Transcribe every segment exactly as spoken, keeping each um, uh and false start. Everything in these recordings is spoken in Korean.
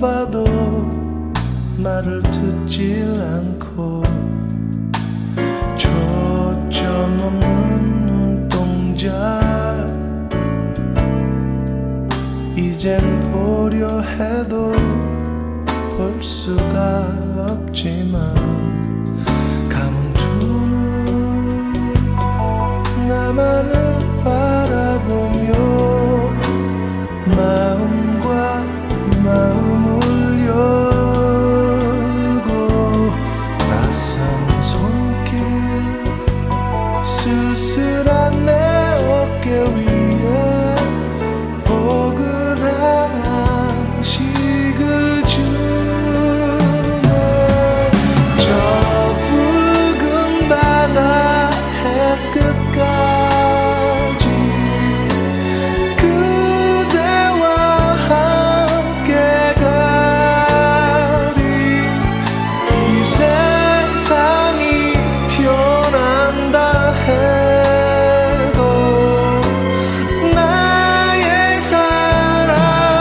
봐도 말을 듣질 않고 초점 없는 눈동자 이젠 보려 해도 볼 수가 없지만 감은 두 눈 나만을 바라보며 마음과 마음을 열고 따스한 손길 쓸쓸한 내 어깨 위에 포근한 안식을 주네. 저 붉은 바다 해끝까지 그대와 함께 가리. 이 세상이 변한다 해도 나의 사랑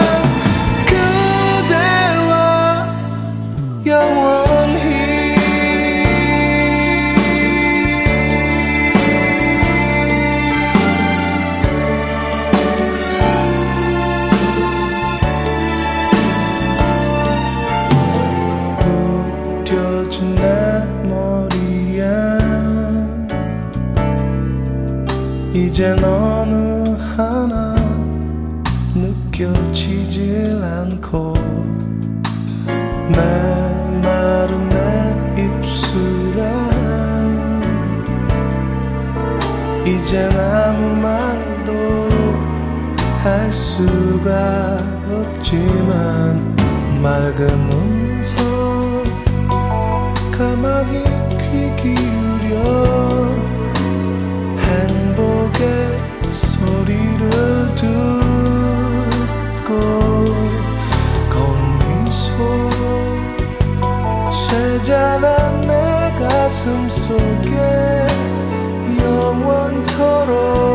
그대와 영원히. 묶여진 내 머리에 이젠 어느 하나 느껴지질 않고 메마른 내 입술에 이젠 아무 말도 할 수가 없지만 맑은 음성 가만히 귀 기울여 행복의 소리를 듣고 고운 미소 쇠잔한 내 가슴 속에 영원토록